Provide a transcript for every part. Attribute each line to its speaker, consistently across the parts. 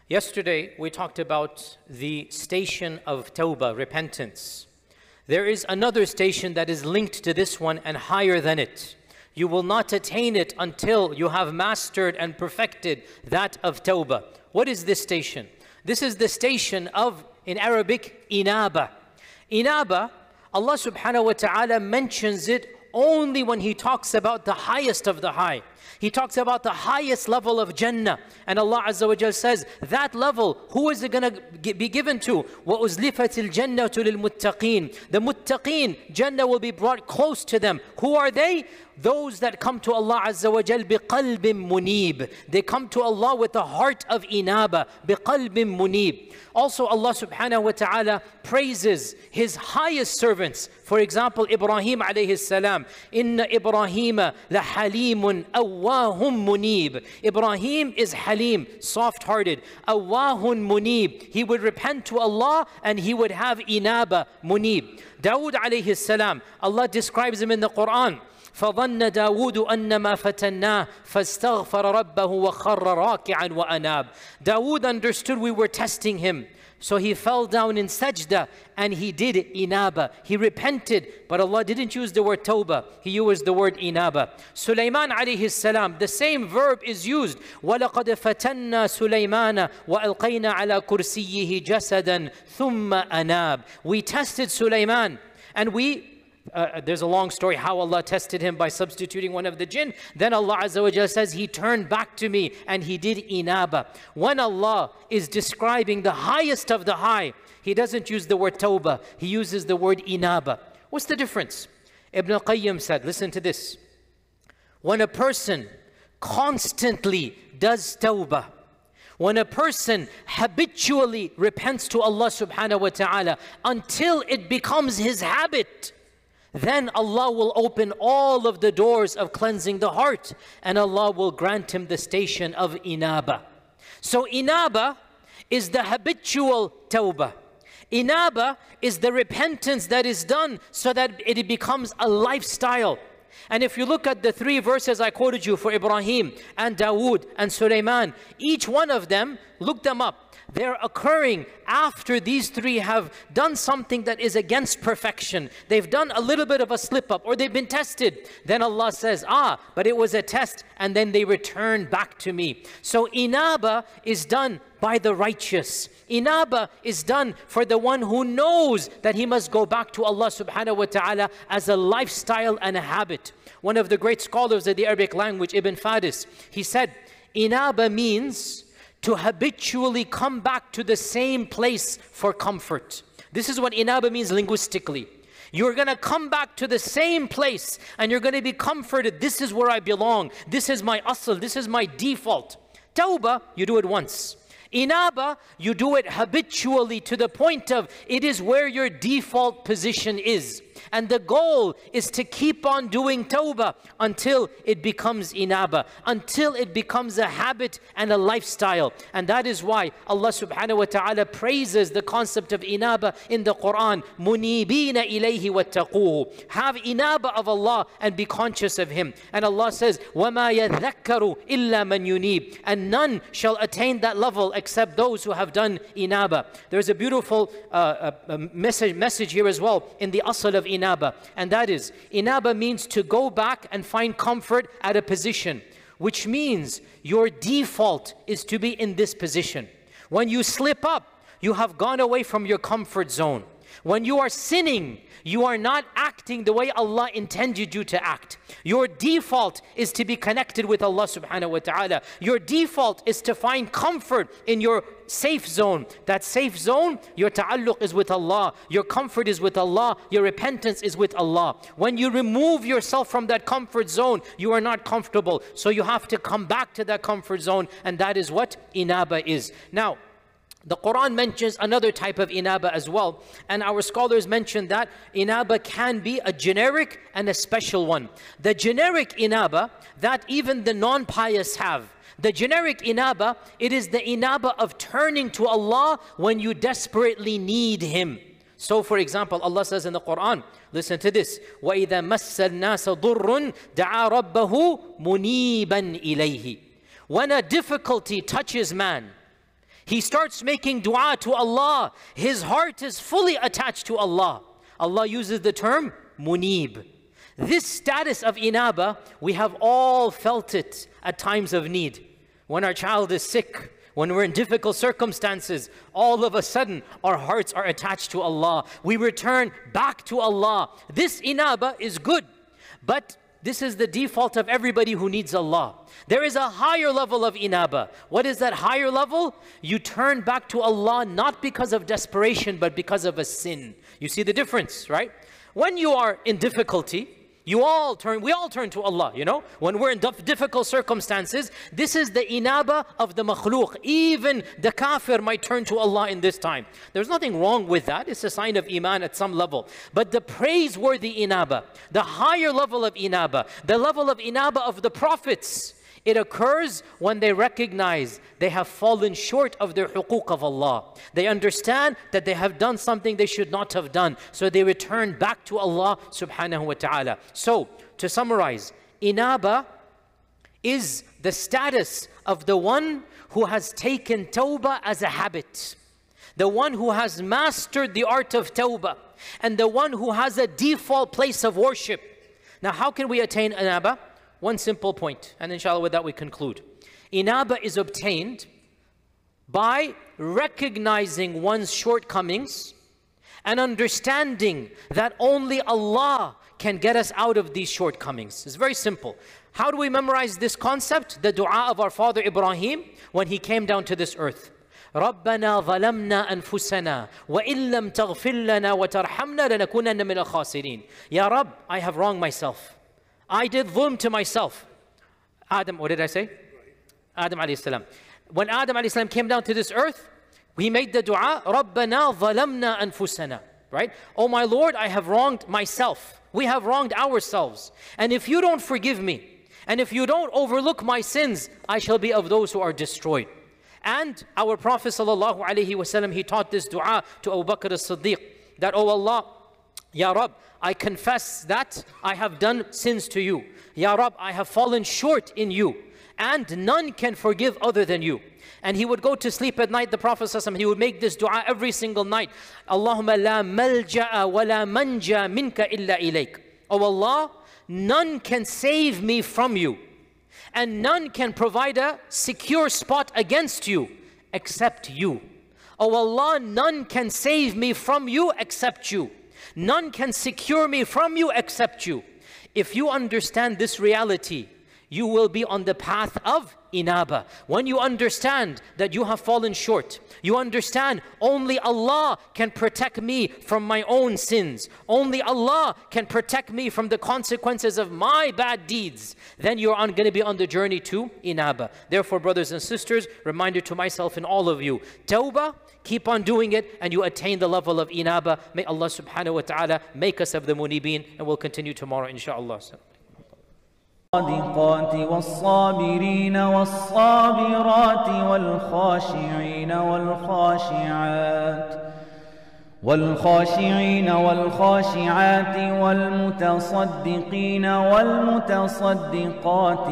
Speaker 1: Yesterday, we talked about the station of tawbah, repentance. There is another station that is linked to this one and higher than it. You will not attain it until you have mastered and perfected that of tawbah. What is this station? This is the station of, in Arabic, inaba. Inaba, Allah subhanahu wa ta'ala mentions it only when He talks about the highest of the high. He talks about the highest level of Jannah. And Allah Azza wa Jal says, that level, who is it going to be given to? وَأُزْلِفَتِ الْجَنَّةُ لِلْمُتَّقِينَ. The muttaqeen, Jannah will be brought close to them. Who are they? Those that come to Allah Azza wa Jal بِقَلْبٍ munib. They come to Allah with a heart of inaba, بِقَلْبٍ munib. Also Allah subhanahu wa ta'ala praises His highest servants. For example, Ibrahim alayhi salam. Inna Ibrahima lahalimun awwahum munib. Ibrahim is halim, soft-hearted. Awwahun munib. He would repent to Allah and he would have inaba, munib. Dawood alayhi salam. Allah describes him in the Quran. فظن داود أنما فتناه فاستغفر ربه وخر راكعا وأناب. Dawood understood we were testing him. So he fell down in sajda and he did inaba. He repented, but Allah didn't use the word tawbah. He used the word inaba. Sulaiman alayhi salam, the same verb is used. وَلَقَدْ فَتَنَّا سُلَيْمَانَ وَأَلْقَيْنَا عَلَى كُرْسِيِّهِ جَسَدًا ثُمَّ أَنَابَ. We tested Sulaiman and there's a long story how Allah tested him by substituting one of the jinn. Then Allah Azza wa Jalla says, He turned back to me and he did inaba. When Allah is describing the highest of the high, He doesn't use the word tawbah. He uses the word inaba. What's the difference? Ibn al-Qayyim said, listen to this. When a person constantly does tawbah, when a person habitually repents to Allah subhanahu wa ta'ala until it becomes his habit, then Allah will open all of the doors of cleansing the heart and Allah will grant him the station of inaba. So inaba is the habitual tawbah. Inaba is the repentance that is done so that it becomes a lifestyle. And if you look at the three verses I quoted you for Ibrahim and Dawood and Sulaiman, each one of them, look them up. They're occurring after these three have done something that is against perfection. They've done a little bit of a slip up or they've been tested. Then Allah says, but it was a test and then they return back to me. So inaba is done by the righteous. Inaba is done for the one who knows that he must go back to Allah subhanahu wa ta'ala as a lifestyle and a habit. One of the great scholars of the Arabic language, Ibn Faris, he said, inaba means to habitually come back to the same place for comfort. This is what inaba means linguistically. You're going to come back to the same place and you're going to be comforted. This is where I belong. This is my asl. This is my default. Tawbah, you do it once. Inaba, you do it habitually to the point of it is where your default position is. And the goal is to keep on doing tawbah until it becomes inaba, until it becomes a habit and a lifestyle. And that is why Allah subhanahu wa ta'ala praises the concept of inaba in the Quran. Munibina ilayhi wattaquhu. Have inaba of Allah and be conscious of Him. And Allah says, وَمَا يَذَّكَّرُ إِلَّا مَنْ يُنِيبُ. And none shall attain that level except those who have done inaba. There's a beautiful message here as well in the asl of inaba, and that is, inaba means to go back and find comfort at a position, which means your default is to be in this position. When you slip up, you have gone away from your comfort zone. When you are sinning, you are not acting the way Allah intended you to act. Your default is to be connected with Allah subhanahu wa ta'ala. Your default is to find comfort in your safe zone. That safe zone, your ta'alluq is with Allah. Your comfort is with Allah. Your repentance is with Allah. When you remove yourself from that comfort zone, you are not comfortable. So you have to come back to that comfort zone, and that is what inaba is. Now, the Quran mentions another type of inaba as well, and our scholars mention that inaba can be a generic and a special one. The generic inaba that even the non-pious have. The generic inaba, it is the inaba of turning to Allah when you desperately need Him. So for example, Allah says in the Quran, listen to this, وَإِذَا مَسَّ النَّاسَ ضُرٌّ دَعَى رَبَّهُ مُنِيبًا إِلَيْهِ. When a difficulty touches man, He starts making dua to Allah. His heart is fully attached to Allah. Allah uses the term munib. This status of inaba, we have all felt it at times of need. When our child is sick, when we're in difficult circumstances, all of a sudden our hearts are attached to Allah. We return back to Allah. This inaba is good, but this is the default of everybody who needs Allah. There is a higher level of inaba. What is that higher level? You turn back to Allah not because of desperation, but because of a sin. You see the difference, right? When you are in difficulty, we all turn to Allah, you know. When we're in difficult circumstances, this is the inaba of the makhluk. Even the kafir might turn to Allah in this time. There's nothing wrong with that. It's a sign of iman at some level. But the praiseworthy inaba, the higher level of inaba, the level of inaba of the prophets, it occurs when they recognize they have fallen short of their huquq of Allah. They understand that they have done something they should not have done. So they return back to Allah subhanahu wa ta'ala. So, to summarize, inaba is the status of the one who has taken tawbah as a habit. The one who has mastered the art of tawbah. And the one who has a default place of worship. Now, how can we attain inaba? One simple point, and inshallah with that we conclude. Inaba is obtained by recognizing one's shortcomings and understanding that only Allah can get us out of these shortcomings. It's very simple. How do we memorize this concept? The dua of our father Ibrahim when he came down to this earth. رَبَّنَا ظَلَمْنَا أَنفُسَنَا وَإِن لَمْ تَغْفِرْ لَنَا وَتَرْحَمْنَا لَنَكُونَنَّ مِنَ الْخَاسِرِينَ. Ya Rabb, I have wronged myself. I did dhulm to myself. Adam, what did I say? Adam alayhi salam. When Adam alayhi salam came down to this earth, he made the dua, رَبَّنَا ظَلَمْنَا أَنفُسَنَا. Right? Oh my Lord, I have wronged myself. We have wronged ourselves. And if you don't forgive me, and if you don't overlook my sins, I shall be of those who are destroyed. And our Prophet sallallahu alaihi wasallam, he taught this dua to Abu Bakr as-Siddiq, that, oh Allah, Ya Rabb, I confess that I have done sins to you. Ya Rabb, I have fallen short in you, and none can forgive other than you. And he would go to sleep at night, the Prophet ﷺ, he would make this dua every single night. Allahumma la malja'a wa la manja minka illa ilayk. Oh Allah, none can save me from you, and none can provide a secure spot against you except you. Oh Allah, none can save me from you except you. None can secure me from you except you. If you understand this reality, you will be on the path of inaba. When you understand that you have fallen short, you understand only Allah can protect me from my own sins. Only Allah can protect me from the consequences of my bad deeds. Then you're going to be on the journey to inaba. Therefore, brothers and sisters, reminder to myself and all of you, tawbah, keep on doing it and you attain the level of inaba. May Allah subhanahu wa ta'ala make us of the munibin, and we'll continue tomorrow inshallah.
Speaker 2: الصادقات والصابرين والصابرات والخاشعين والخاشعات والمتصدقين والمتصدقات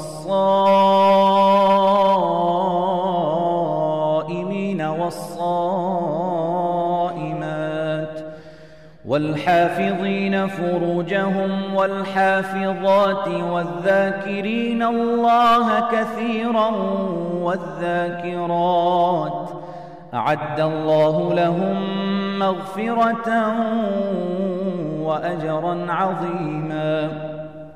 Speaker 2: والصائمين والصائمات والحافظين فروجهم والحافظات والذاكرين الله كثيرا والذاكرات أعد الله لهم مغفرة وأجرا عظيما.